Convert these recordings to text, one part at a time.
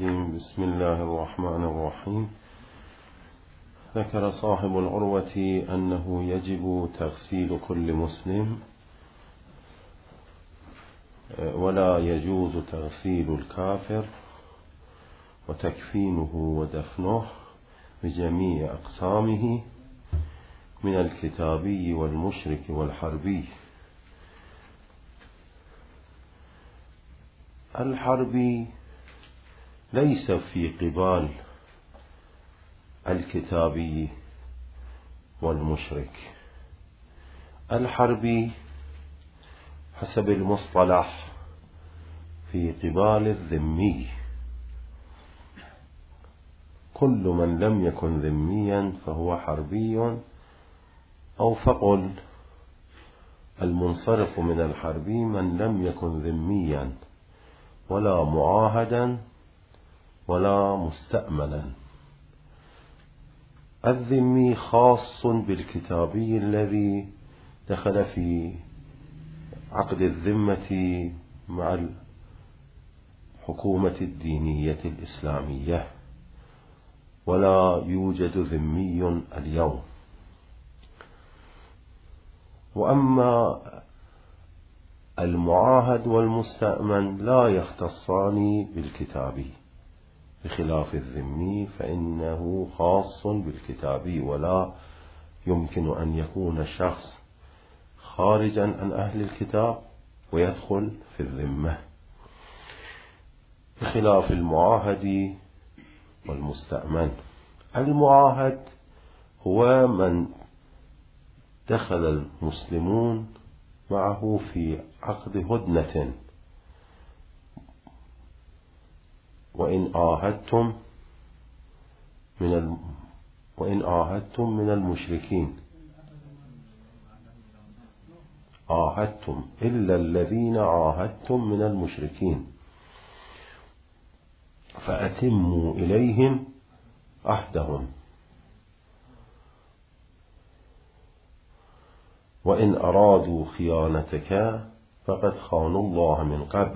الرجيم. بسم الله الرحمن الرحيم. ذكر صاحب العروة أنه يجب تغسيل كل مسلم، ولا يجوز تغسيل الكافر وتكفينه ودفنه بجميع أقسامه من الكتابي والمشرك والحربي. الحربي ليس في قبال الكتابي والمشرك. الحربي حسب المصطلح في قبال الذمي. كل من لم يكن ذميا فهو حربي، أو فقل المنصرف من الحربي من لم يكن ذميا ولا معاهدا ولا مستأمنا. الذمي خاص بالكتابي الذي دخل في عقد الذمة مع الحكومة الدينية الإسلامية، ولا يوجد ذمي اليوم. وأما المعاهد والمستأمن لا يختصان بالكتابي، بخلاف الذمي فإنه خاص بالكتابي، ولا يمكن أن يكون الشخص خارجا عن أهل الكتاب ويدخل في الذمة، بخلاف المعاهد والمستأمن. المعاهد هو من دخل المسلمون معه في عقد هدنة، وإن عاهدتم من المشركين عاهدتم إلا الذين عاهدتم من المشركين فأتموا إليهم عهدهم، وإن أرادوا خيانتك فقد خانوا الله من قبل.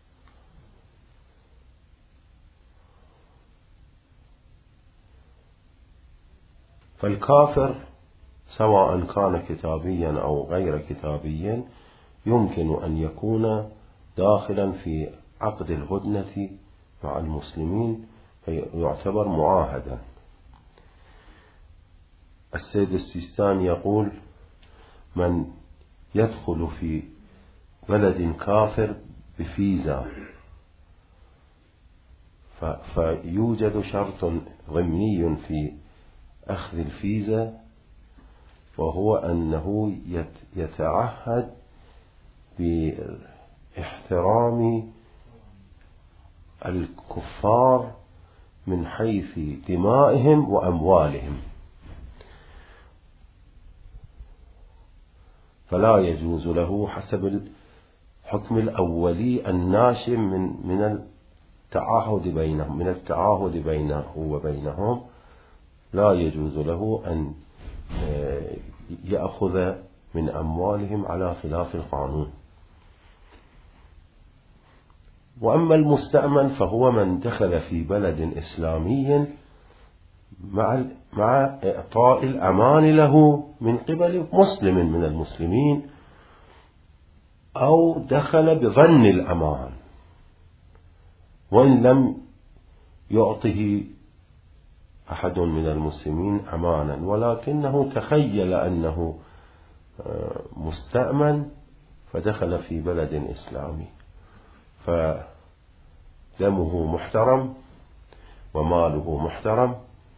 فالكافر سواء كان كتابيا أو غير كتابيا يمكن أن يكون داخلا في عقد الهدنة مع المسلمين فيعتبر معاهدا. السيد السيستاني يقول: من يدخل في بلد كافر بفيزا فيوجد شرط ضمني في أخذ الفيزا، وهو أنه يتعهد باحترام الكفار من حيث دمائهم وأموالهم، فلا يجوز له حسب الحكم الأولي الناشئ من التعاهد بينه وبينهم، لا يجوز له أن يأخذ من أموالهم على خلاف القانون. وأما المستأمن فهو من دخل في بلد إسلامي مع إعطاء الأمان له من قبل مسلم من المسلمين، أو دخل بظن الأمان وإن لم يعطه أحد من المسلمين أمانا، ولكنه تخيل أنه مستأمن فدخل في بلد إسلامي، فدمه محترم وماله محترم.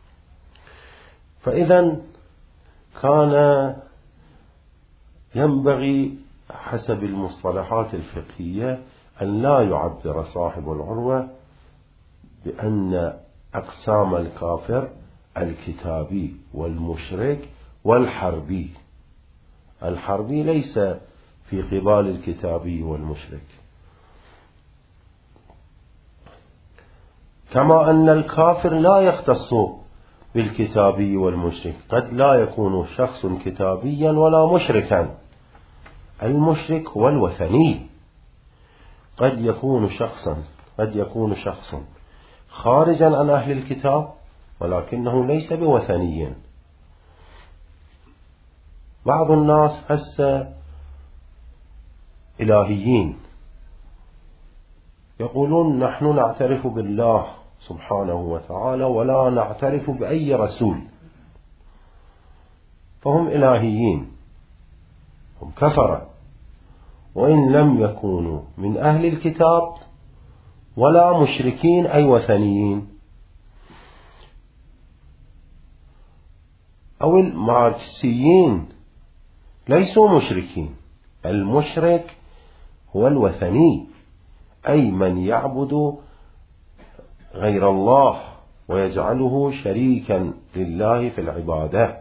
فإذا كان ينبغي حسب المصطلحات الفقهية أن لا يعبر صاحب العروة بأن أقسام الكافر الكتابي والمشرك والحربي. الحربي ليس في قبال الكتابي والمشرك، كما أن الكافر لا يختص بالكتابي والمشرك. قد لا يكون شخص كتابيا ولا مشركا. المشرك هو الوثني. قد يكون شخص خارجا عن أهل الكتاب ولكنه ليس بوثني. بعض الناس هسه إلهيين يقولون نحن نعترف بالله سبحانه وتعالى ولا نعترف بأي رسول، فهم إلهيين، هم كفرة، وإن لم يكونوا من أهل الكتاب ولا مشركين أي وثنيين. أو الماركسيين ليسوا مشركين، المشرك هو الوثني، أي من يعبد غير الله ويجعله شريكا لله في العبادة.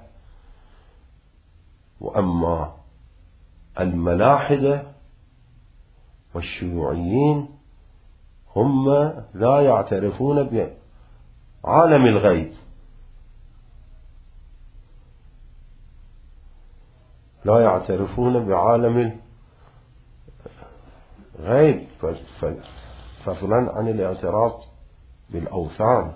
وأما الملاحدة والشيوعيين هم لا يعترفون بعالم الغيب، لا يعترفون بعالم الغيب، فضلا عن الاعتراف بالأوثان.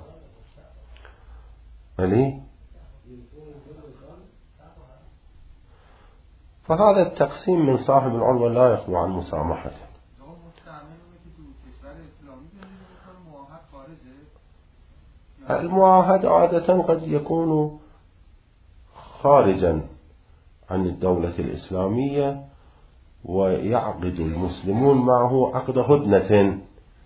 فهذا التقسيم من صاحب العروة لا يخلو عن مسامحته. المعاهد عادة قد يكون خارجا عن الدولة الإسلامية ويعقد المسلمون معه عقد هدنة،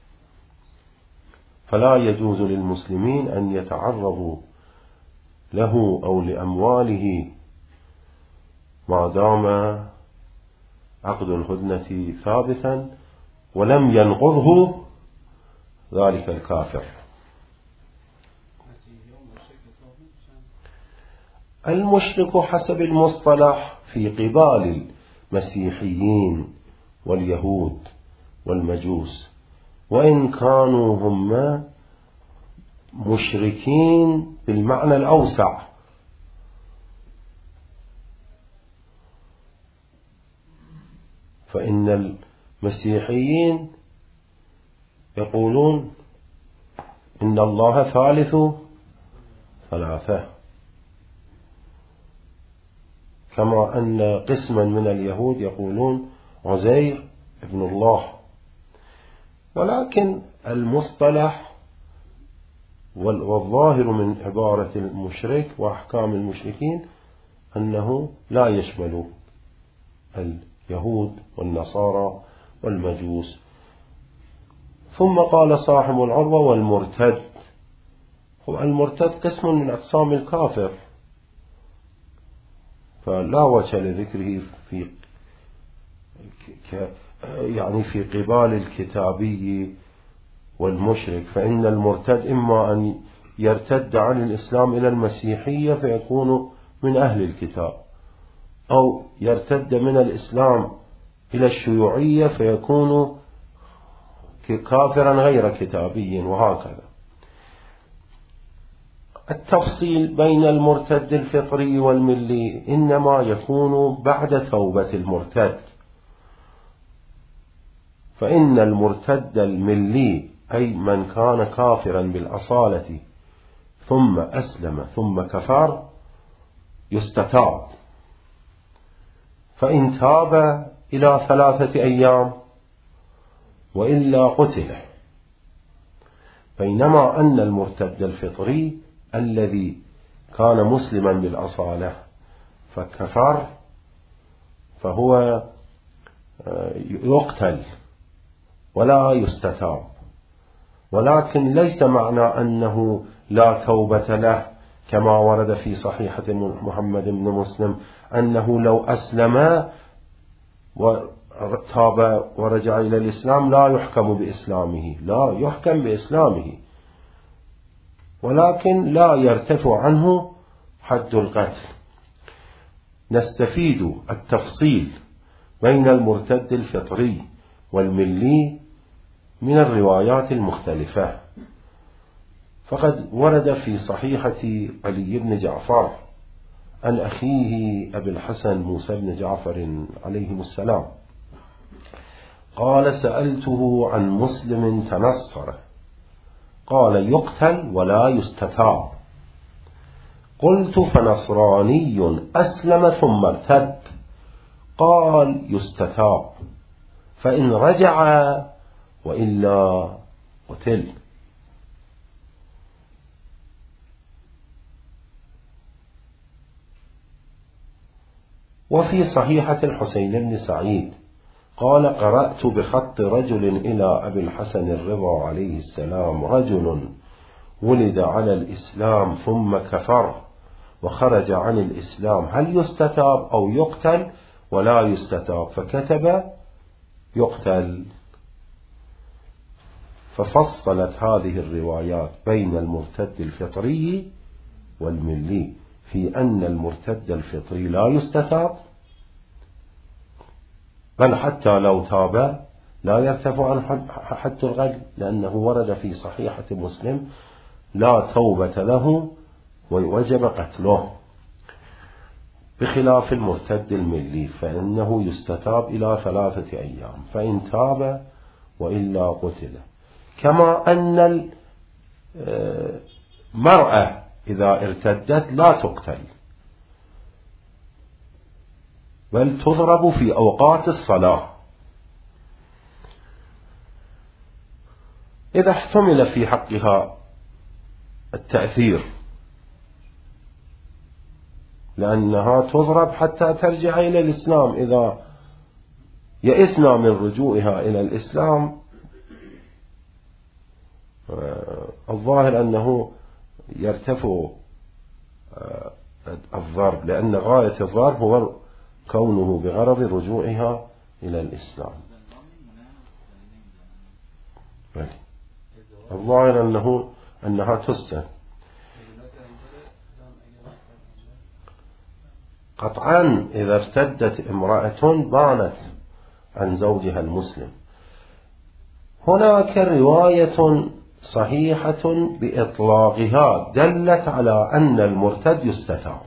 فلا يجوز للمسلمين أن يتعرضوا له أو لأمواله ما دام عقد الهدنة ثابتا ولم ينقضه ذلك الكافر. المشرك حسب المصطلح في قبال المسيحيين واليهود والمجوس، وإن كانوا هم مشركين بالمعنى الأوسع، فإن المسيحيين يقولون إن الله ثالث ثلاثة، كما أن قسما من اليهود يقولون عزير ابن الله. ولكن المصطلح والظاهر من عبارة المشرك وأحكام المشركين أنه لا يشمل اليهود والنصارى والمجوس. ثم قال صاحب العروة والمرتد. المرتد قسم من أقسام الكافر، فلا وجه لذكره في قبال الكتابي والمشرك، فإن المرتد إما أن يرتد عن الإسلام إلى المسيحية فيكون من أهل الكتاب، أو يرتد من الإسلام إلى الشيوعية فيكون كافرا غير كتابي، وهكذا. التفصيل بين المرتد الفطري والملي إنما يكون بعد توبة المرتد، فإن المرتد الملي أي من كان كافرا بالأصالة ثم أسلم ثم كفر يستتاب، فإن تاب إلى 3 أيام وإلا قتل. بينما أن المرتد الفطري الذي كان مسلما بالأصالة فكفر فهو يقتل ولا يستتاب، ولكن ليس معنى أنه لا توبة له كما ورد في صحيحة محمد بن مسلم أنه لو أسلم وتاب ورجع إلى الإسلام لا يحكم بإسلامه، لا يحكم بإسلامه، ولكن لا يرتفع عنه حد القتل. نستفيد التفصيل بين المرتد الفطري والملي من الروايات المختلفة. فقد ورد في صحيحة علي بن جعفر عن أخيه أبي الحسن موسى بن جعفر عليهم السلام قال: سألته عن مسلم تنصر، قال يقتل ولا يستتاب. قلت فنصراني أسلم ثم ارتد، قال يستتاب، فإن رجع وإلا قتل. وفي صحيحة الحسين بن سعيد قال قرأت بخط رجل إلى أبي الحسن الرضا عليه السلام: رجل ولد على الإسلام ثم كفر وخرج عن الإسلام، هل يستتاب أو يقتل؟ ولا يستتاب. فكتب يقتل. ففصلت هذه الروايات بين المرتد الفطري والملي، في أن المرتد الفطري لا يستتاب، بل حتى لو تاب لا يرتفع عن حد الغل، لأنه ورد في صحيحة مسلم: لا توبة له ووجب قتله. بخلاف المرتد الملي فإنه يستتاب إلى 3 أيام، فإن تاب وإلا قتل. كما أن المرأة إذا ارتدت لا تقتل، بل تضرب في أوقات الصلاة. إذا احتمل في حقها التأثير، لأنها تضرب حتى ترجع إلى الإسلام. إذا يئسنا من رجوعها إلى الإسلام، الظاهر أنه يرتفع الضرب، لأن غاية الضرب هو كونه بغرض رجوعها إلى الإسلام. الظاهر أنها تسجن قطعا. إذا ارتدت امرأة بانت عن زوجها المسلم. هناك رواية صحيحة بإطلاقها دلت على أن المرتد يستتاب،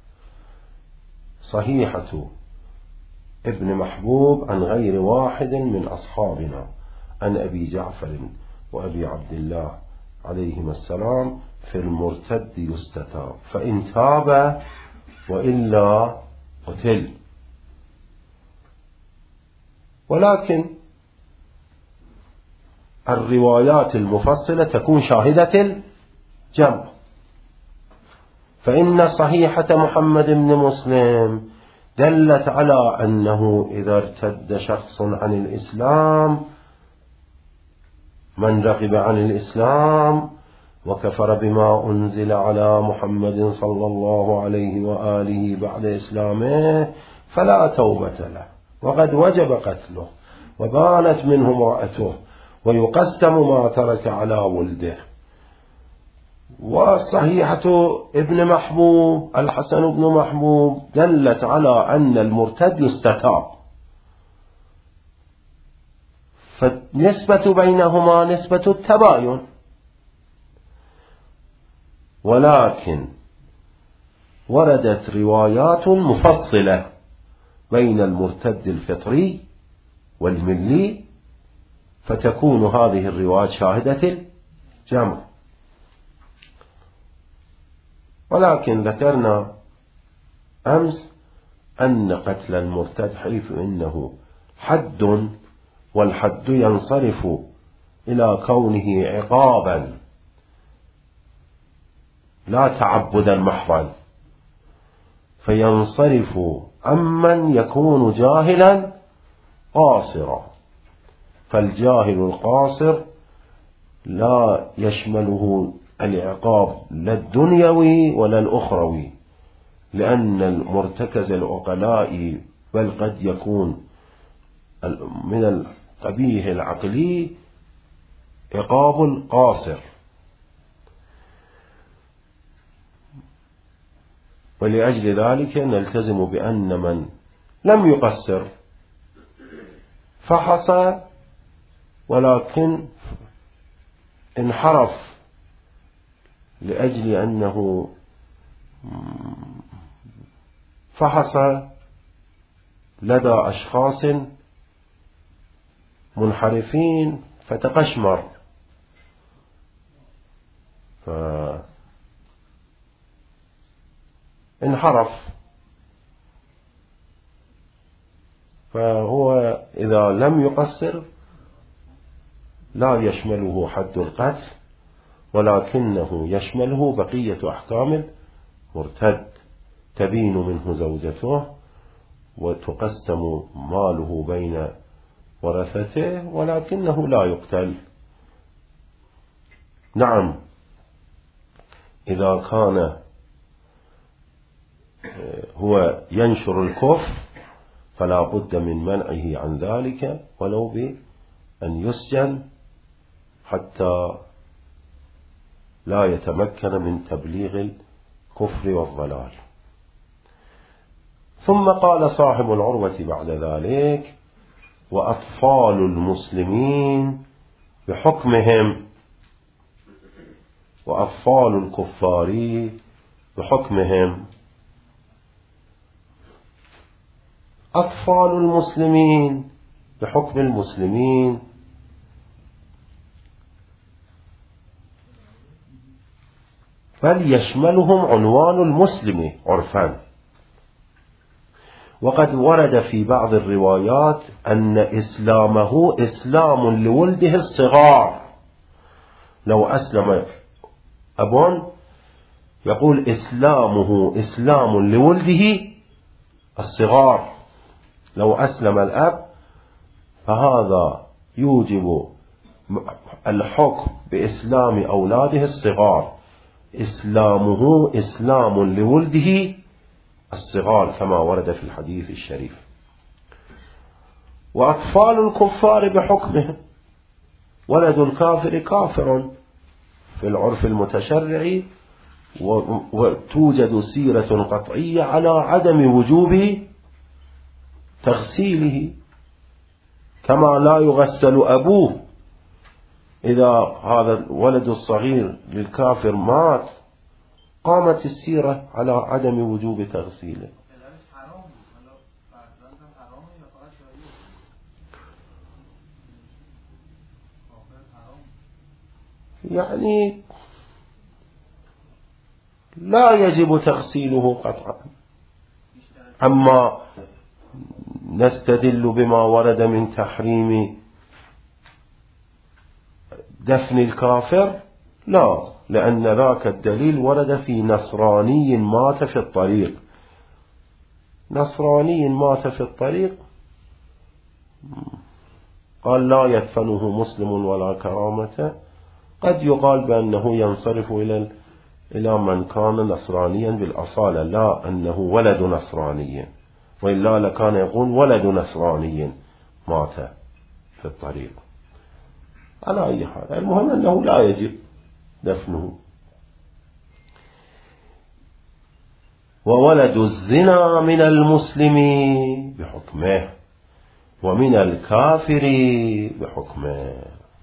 صحيحة ابن محبوب عن غير واحد من أصحابنا، عن أبي جعفر وأبي عبد الله عليهما السلام: في المرتد يستتاب، فإن تاب وإلا قتل. ولكن الروايات المفصلة تكون شاهدة الجمع، فإن صحيحة محمد بن مسلم دلت على أنه إذا ارتد شخص عن الإسلام، من رغب عن الإسلام وكفر بما أنزل على محمد صلى الله عليه وآله بعد إسلامه، فلا توبة له، وقد وجب قتله، وبانت منه امرأته، ويقسم ما ترك على ولده. وصحيحة ابن محبوب الحسن بن محبوب دلت على أن المرتد يستتاب، فالنسبة بينهما نسبة التباين. ولكن وردت روايات مفصلة بين المرتد الفطري والملي، فتكون هذه الروايات شاهدة الجمع. ولكن ذكرنا أمس أن قتل المرتد حيث إنه حد، والحد ينصرف إلى كونه عقابا لا تعبدا محضا، فينصرف عمن يكون جاهلا قاصرا، فالجاهل القاصر لا يشمله العقاب لا الدنيوي ولا الأخروي، لأن المرتكز العقلاء بل قد يكون من القبيح العقلي عقاب القاصر. ولأجل ذلك نلتزم بأن من لم يقصر فحص ولكن انحرف لأجل أنه فحص لدى أشخاص منحرفين فتقشمر، انحرف. فهو إذا لم يقصر لا يشمله حد القتل، ولكنه يشمله بقية أحكام المرتد، تبين منه زوجته وتقسم ماله بين ورثته، ولكنه لا يقتل. نعم، إذا كان هو ينشر الكفر فلا بد من منعه عن ذلك ولو بأن يسجن حتى لا يتمكن من تبليغ الكفر والضلال. ثم قال صاحب العروة بعد ذلك: وأطفال المسلمين بحكمهم، وأطفال الكفار بحكمهم. أطفال المسلمين بحكم المسلمين بل يشملهم عنوان المسلم عرفا. وقد ورد في بعض الروايات أن إسلامه إسلام لولده الصغار. لو أسلم أب يقول إسلامه إسلام لولده الصغار. لو أسلم الأب فهذا يوجب الحكم بإسلام أولاده الصغار، إسلامه إسلام لولده الصغار كما ورد في الحديث الشريف. وأطفال الكفار بحكمه، ولد الكافر كافر في العرف المتشرعي، وتوجد سيرة قطعية على عدم وجوب تغسيله، كما لا يغسل أبوه إذا هذا الولد الصغير للكافر مات، قامت السيرة على عدم وجوب تغسيله. يعني لا يجب تغسيله قطعا. أما نستدل بما ورد من تحريم دفن الكافر لا، لأن ذاك الدليل ورد في نصراني مات في الطريق. نصراني مات في الطريق قال لا يدفنه مسلم ولا كرامة. قد يقال بأنه ينصرف إلى من كان نصرانيا بالأصالة، لا أنه ولد نصراني، وإلا لكان يقول ولد نصراني مات في الطريق. على أي حال المهم أنه لا يجب دفنه. وولد الزنا من المسلم بحكمه ومن الكافر بحكمه.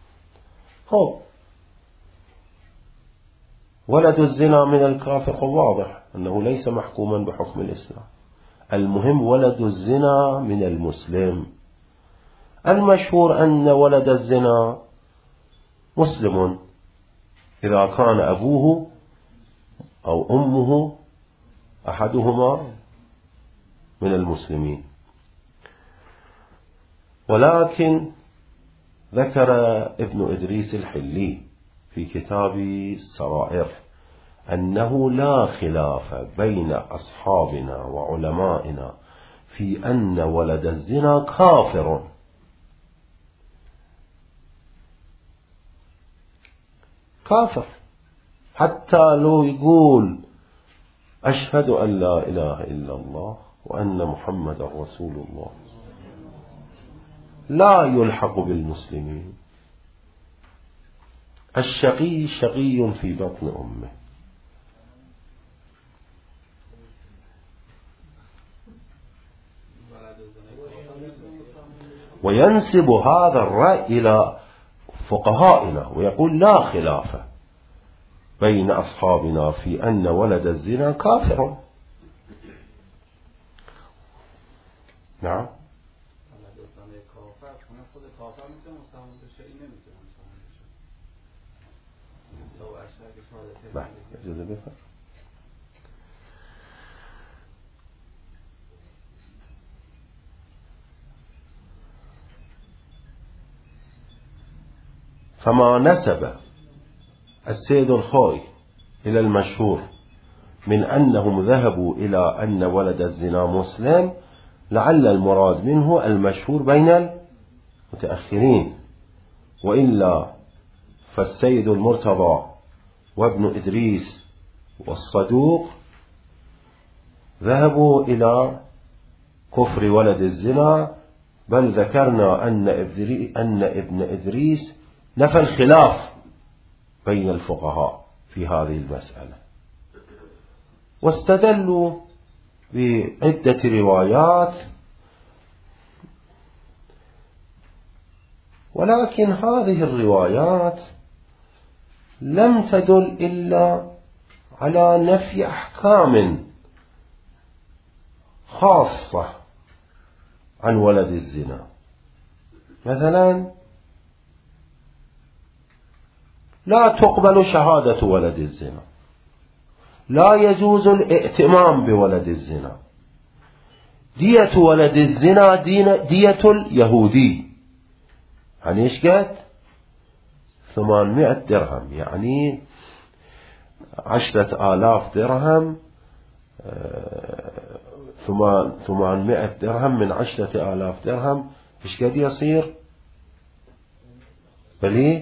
ولد الزنا من الكافر واضح أنه ليس محكوما بحكم الإسلام. المهم ولد الزنا من المسلم. المشهور أن ولد الزنا مسلم إذا كان أبوه أو أمه أحدهما من المسلمين. ولكن ذكر ابن إدريس الحلي في كتاب السرائر أنه لا خلاف بين أصحابنا وعلمائنا في أن ولد الزنا كافر. كافر حتى لو يقول أشهد أن لا إله إلا الله وأن محمد رسول الله، لا يلحق بالمسلمين. الشقي شقي في بطن أمه. وينسب هذا الرأي إلى فقهائنا ويقول لا خلاف بين أصحابنا في أن ولد الزنا كافر. نعم. فما نسب السيد الخوئي إلى المشهور من أنهم ذهبوا إلى أن ولد الزنا مسلم لعل المراد منه المشهور بين المتأخرين، وإلا فالسيد المرتضى وابن إدريس والصدوق ذهبوا إلى كفر ولد الزنا، بل ذكرنا أن ابن إدريس نفى الخلاف بين الفقهاء في هذه المسألة، واستدلوا بعدة روايات، ولكن هذه الروايات لم تدل إلا على نفي أحكام خاصة عن ولد الزنا. مثلا لا تقبل شهادة ولد الزنا، لا يجوز الائتمام بولد الزنا، دية ولد الزنا دية اليهودي، يعني ايش قد 800 درهم، يعني 10,000 درهم. 800 درهم من 10,000 درهم ايش قد يصير؟ بلي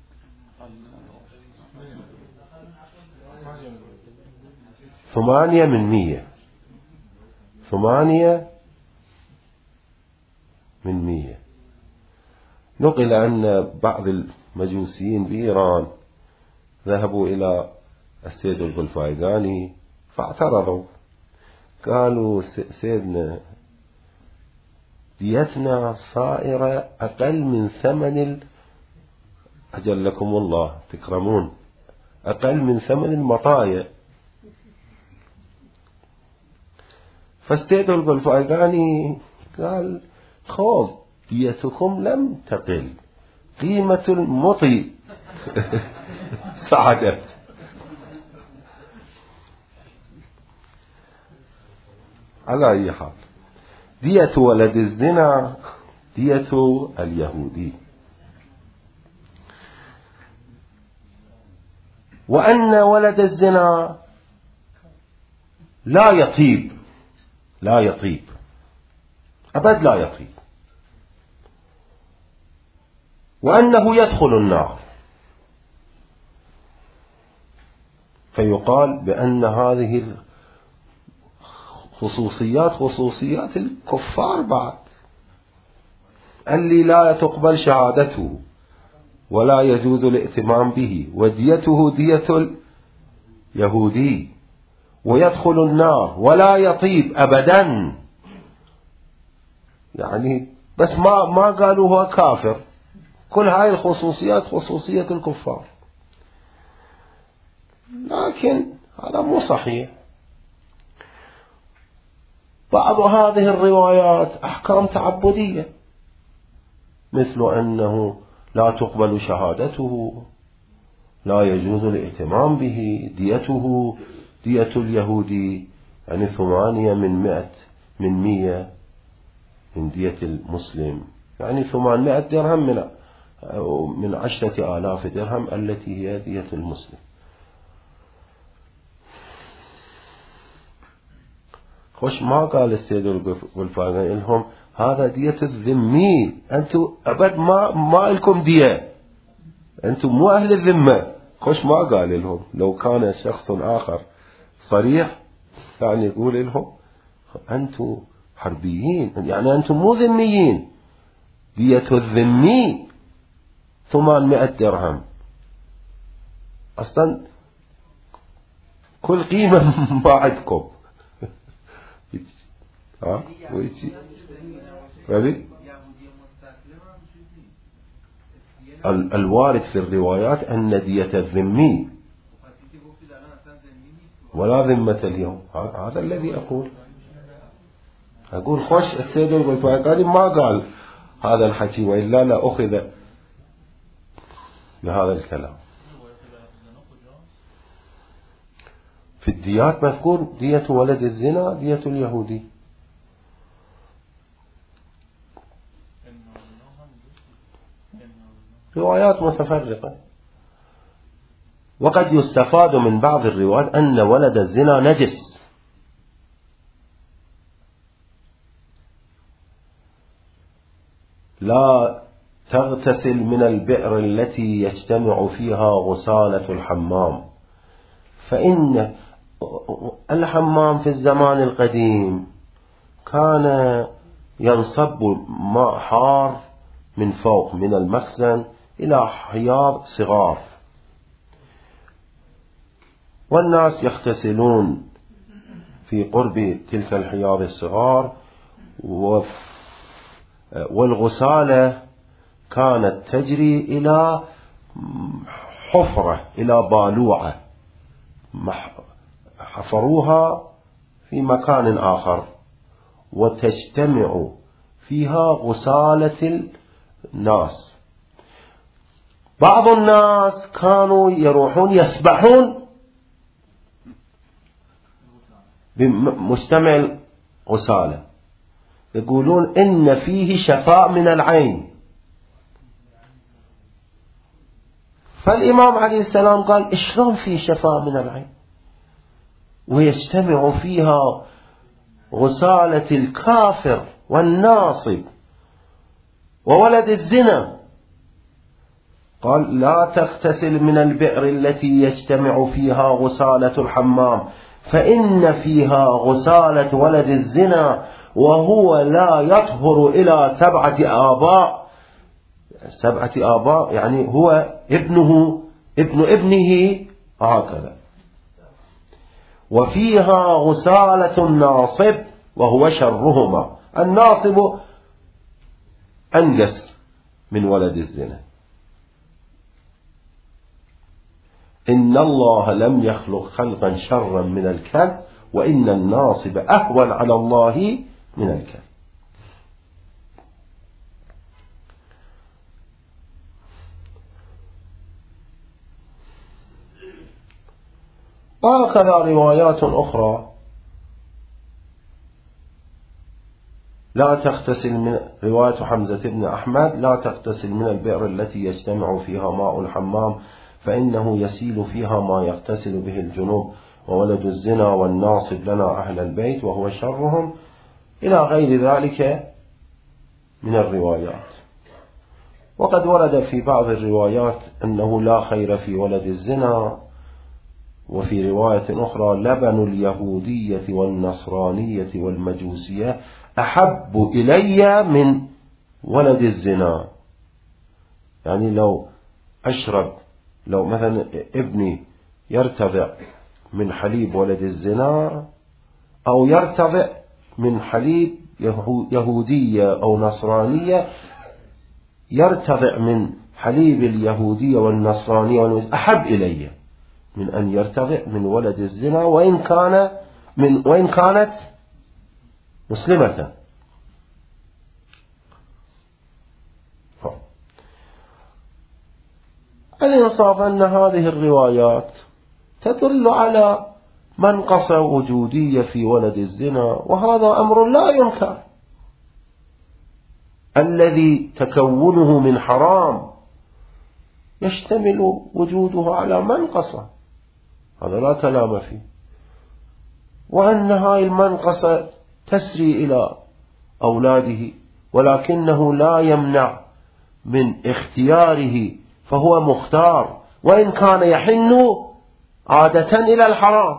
8 من 100، 8 من 100. نقل أن بعض المجوسيين بإيران ذهبوا إلى السيد الغلفايقاني فاعترضوا، قالوا سيدنا ديتنا صائرة أقل من ثمن أجلكم الله تكرمون، أقل من ثمن المطايا. فالسيد الغلفايقاني قال خوض ديتكم لم تقل، قيمة المطي صعدت. على أي حال، دية ولد الزنا دية اليهودي. وأن ولد الزنا لا يطيب، لا يطيب أبد، لا يطيب، وأنه يدخل النار. فيقال بأن هذه خصوصيات الكفار بعد، اللي لا تقبل شهادته ولا يجوز الائتمام به، وديته دية اليهودي، ويدخل النار ولا يطيب أبدا. يعني بس ما قالوا هو كافر، كل هاي الخصوصيات خصوصية الكفار، لكن هذا مو صحيح. بعض هذه الروايات أحكام تعبدية، مثل أنه لا تقبل شهادته، لا يجوز الائتمام به، ديته دية اليهودي، يعني 8 من 100 من دية المسلم، يعني 800 درهم من 10,000 درهم التي هي دية المسلم. خوش ما قال السيد الغلفايقاني لهم هذا دية الذمي، أنتم أبد ما لكم دية، أنتم مو أهل الذمة. خوش ما قال لهم، لو كان شخص آخر صريح يعني يقول لهم أنتم حربيين، يعني أنتم مو ذميين، دية الذمي 800 درهم، أصلا كل قيمة ما عندكم. الوارد في الروايات أن دية الذمي ولا ذمة اليوم، هذا الذي أقول خوش السيد الغلفايقاني ما قال هذا الحكي، وإلا لا أخذ بهذا الكلام. في الديات مذكور دية ولد الزنا دية اليهودي. الروايات متفرقة. وقد يستفاد من بعض الروايات أن ولد الزنا نجس، لا تغتسل من البئر التي يجتمع فيها غسالة الحمام، فإن الحمام في الزمان القديم كان ينصب ماء حار من فوق من المخزن إلى حياض صغار، والناس يغتسلون في قرب تلك الحياض الصغار، والغسالة كانت تجري إلى حفرة، إلى بالوعة حفروها في مكان آخر، وتجتمع فيها غسالة الناس. بعض الناس كانوا يروحون يسبحون بمجتمع الغسالة، يقولون إن فيه شفاء من العين. فالإمام عليه السلام قال إشلون فيه شفاء من العين ويجتمع فيها غسالة الكافر والناصب وولد الزنا؟ قال لا تغتسل من البئر التي يجتمع فيها غسالة الحمام، فإن فيها غسالة ولد الزنا، وهو لا يطهر إلى 7 آباء. 7 آباء يعني هو ابنه ابن ابنه هكذا. وفيها غسالة الناصب وهو شرهما، الناصب أنجس من ولد الزنا. إن الله لم يخلق خلقا شرا من الكلب، وإن الناصب أهون على الله من الكلب. وهكذا روايات أخرى لا تغتسل من رواية حمزة بن أحمد لا تغتسل من البئر التي يجتمع فيها ماء الحمام، فإنه يسيل فيها ما يغتسل به الجنوب، وولد الزنا والناصب لنا أهل البيت وهو شرهم، إلى غير ذلك من الروايات. وقد ورد في بعض الروايات أنه لا خير في ولد الزنا، وفي رواية أخرى لبن اليهودية والنصرانية والمجوسية أحب إلي من ولد الزنا. يعني لو مثلا ابني يرتضع من حليب ولد الزنا، أو يرتضع من حليب يهودية أو نصرانية، يرتضع من حليب اليهودية والنصرانية أحب إلي من أن يرتضع من ولد الزنا، وإن كانت مسلمة. الإنصاف أن هذه الروايات تدل على منقصة وجودية في ولد الزنا، وهذا أمر لا ينكر. الذي تكونه من حرام يشتمل وجوده على منقصة، هذا لا كلام فيه. وأن هاي المنقصة تسري إلى أولاده، ولكنه لا يمنع من اختياره، فهو مختار، وإن كان يحن عادة إلى الحرام،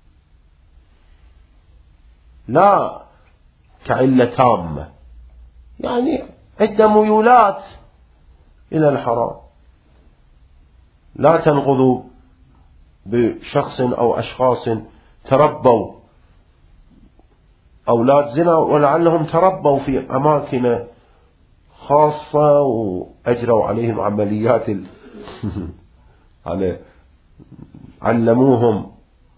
لا كعلة تامة، يعني عدة ميولات إلى الحرام لا تنقض بشخص أو أشخاص تربوا أولاد زنا، ولعلهم تربوا في أماكن خاصة وأجروا عليهم عمليات علموهم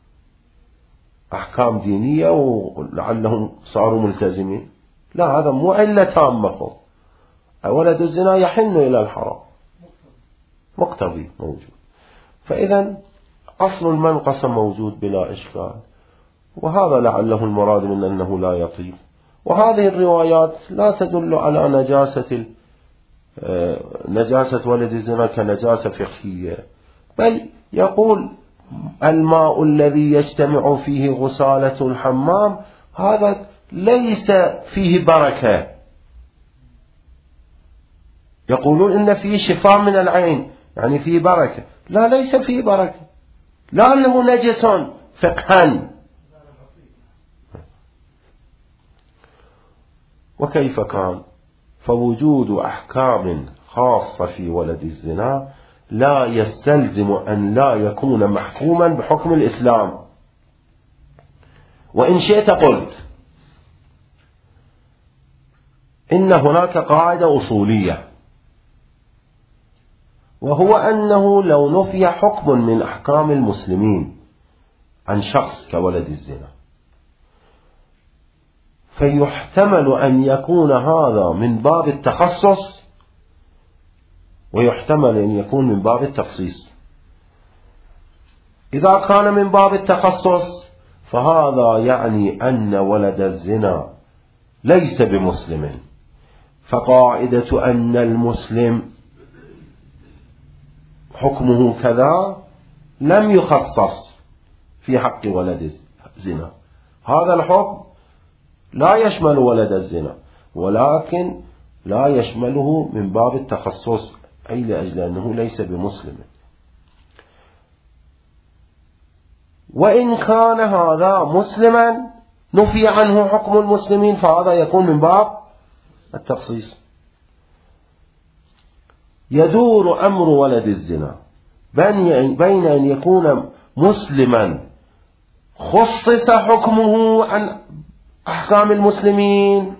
أحكام دينية ولعلهم صاروا ملتزمين. لا، هذا مو علة تامة. ولد الزنا يحن إلى الحرام، مقتضي موجود. فإذا أصل المنقصة موجود بلا إشكال، وهذا لعله المراد من أنه لا يطيب. وهذه الروايات لا تدل على نجاسة نجاسة ولد الزنا كنجاسة فقهية، بل يقول الماء الذي يجتمع فيه غسالة الحمام هذا ليس فيه بركة، يقولون إن فيه شفاء من العين يعني فيه بركة، لا ليس فيه بركة، لأنه نجس فقها. وكيف كان؟ فوجود أحكام خاصة في ولد الزنا لا يستلزم أن لا يكون محكوما بحكم الإسلام. وإن شئت قلت إن هناك قاعدة أصولية، وهو أنه لو نفي حكم من أحكام المسلمين عن شخص كولد الزنا فيحتمل أن يكون هذا من باب التخصص ويحتمل أن يكون من باب التخصيص. إذا كان من باب التخصص فهذا يعني أن ولد الزنا ليس بمسلم، فقاعدة أن المسلم حكمه كذا لم يخصص في حق ولد الزنا، هذا الحكم لا يشمل ولد الزنا ولكن لا يشمله من باب التخصص، أي لأجل أنه ليس بمسلم. وإن كان هذا مسلما نفي عنه حكم المسلمين فهذا يكون من باب التخصيص. يدور أمر ولد الزنا بين أن يكون مسلما خصص حكمه عن أحكام المسلمين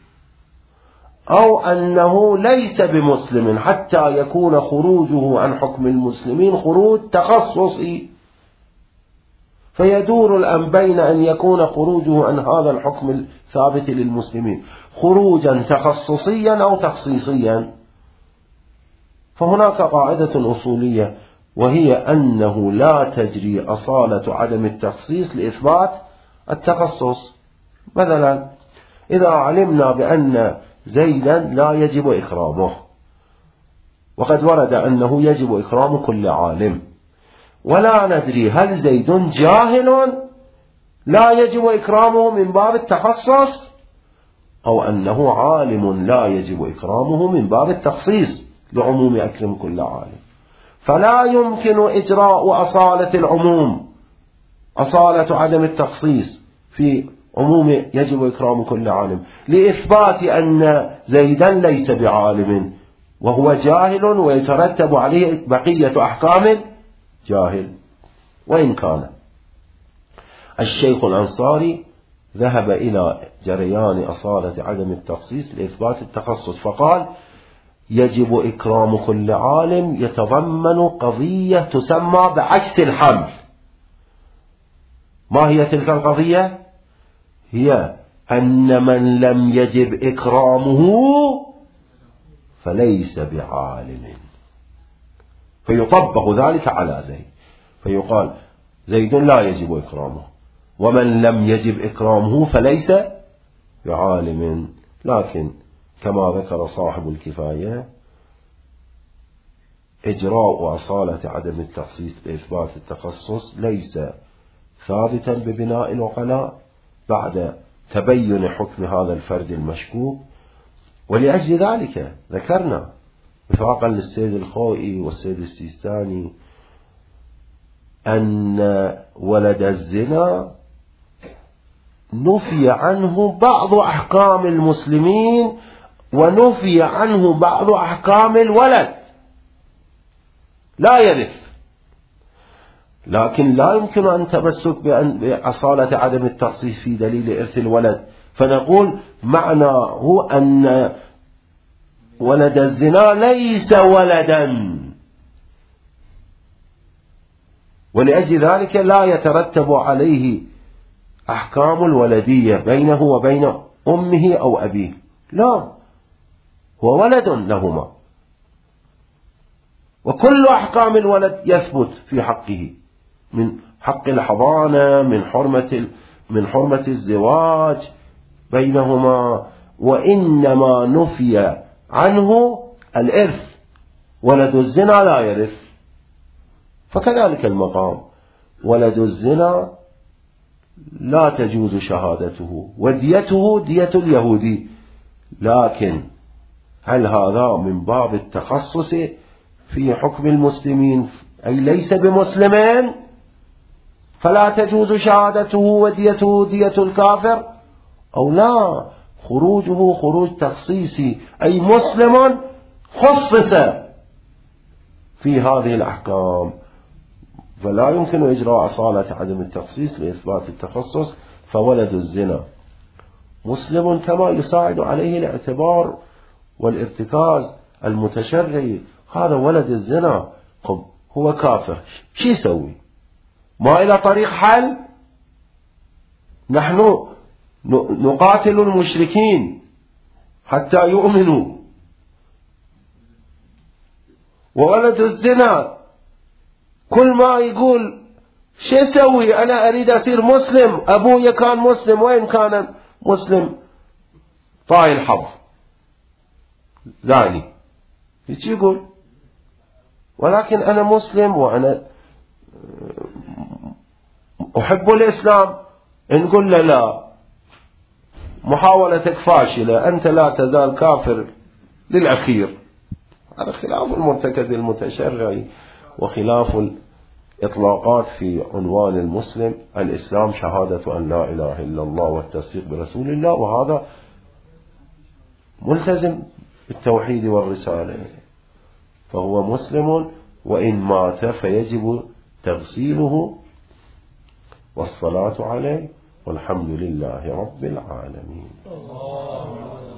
أو أنه ليس بمسلم حتى يكون خروجه عن حكم المسلمين خروج تخصصي. فيدور الأمر بين أن يكون خروجه عن هذا الحكم الثابت للمسلمين خروجا تخصصيا أو تخصيصيا. فهناك قاعدة أصولية وهي أنه لا تجري أصالة عدم التخصيص لإثبات التخصص. مثلا إذا علمنا بأن زيدا لا يجب إكرامه وقد ورد أنه يجب إكرام كل عالم، ولا ندري هل زيد جاهل لا يجب إكرامه من باب التخصص أو أنه عالم لا يجب إكرامه من باب التخصيص لعموم أكرم كل عالم. فلا يمكن إجراء أصالة العموم أصالة عدم التخصيص في عموم يجب إكرام كل عالم لإثبات أن زيدا ليس بعالم وهو جاهل ويترتب عليه بقية أحكام جاهل. وإن كان الشيخ الأنصاري ذهب إلى جريان أصالة عدم التخصيص لإثبات التخصص فقال يجب إكرام كل عالم يتضمن قضية تسمى بعكس الحمل. ما هي تلك القضية؟ هي أن من لم يجب إكرامه فليس بعالم، فيطبق ذلك على زيد فيقال زيد لا يجب إكرامه ومن لم يجب إكرامه فليس بعالم. لكن كما ذكر صاحب الكفاية إجراء أصالة عدم التخصيص لإثبات التخصص ليس ثابتا ببناء العقلاء بعد تبين حكم هذا الفرد المشكوك. ولأجل ذلك ذكرنا وفاقا للسيد الخوئي والسيد السيستاني أن ولد الزنا نفي عنه بعض أحكام المسلمين ونفي عنه بعض أحكام الولد لا يرث، لكن لا يمكن أن تمسك بأصالة عدم التخصيص في دليل إرث الولد، فنقول معناه أن ولد الزنا ليس ولدا، ولأجل ذلك لا يترتب عليه أحكام الولدية بينه وبين أمه أو أبيه، لا هو ولد لهما، وكل أحكام الولد يثبت في حقه من حق الحضانة من حرمة الزواج بينهما، وإنما نفي عنه الإرث، ولد الزنا لا يرث، فكذلك المقام، ولد الزنا لا تجوز شهادته وديته دية اليهودي، لكن هل هذا من باب التخصص في حكم المسلمين، أي ليس بمسلمين فلا تجوز شهادته وديته دية الكافر، أو لا، خروجه خروج تخصيصي، أي مسلم خصص في هذه الأحكام، فلا يمكن إجراء أصالة عدم التخصيص لإثبات التخصص. فولد الزنا مسلم كما يساعد عليه الاعتبار والارتكاز المتشرعي، هذا ولد الزنا، هو كافر، شو يسوي؟ ما إلى طريق حل؟ نحن نقاتل المشركين حتى يؤمنوا، وولد الزنا كل ما يقول شو يسوي؟ أنا أريد أصير مسلم، أبوي كان مسلم، وين كان مسلم؟ طاي الحظ زاني، ايش يقول؟ ولكن أنا مسلم وأنا أحب الإسلام، نقول له لا، محاولتك فاشلة، أنت لا تزال كافر للأخير. هذا خلاف المرتكز المتشرعي وخلاف الإطلاقات في عنوان المسلم. الإسلام شهادة أن لا إله إلا الله والتصديق برسول الله، وهذا ملتزم بالتوحيد والرسالة، فهو مسلم، وإن مات فيجب تغسيله والصلاة عليه، والحمد لله رب العالمين.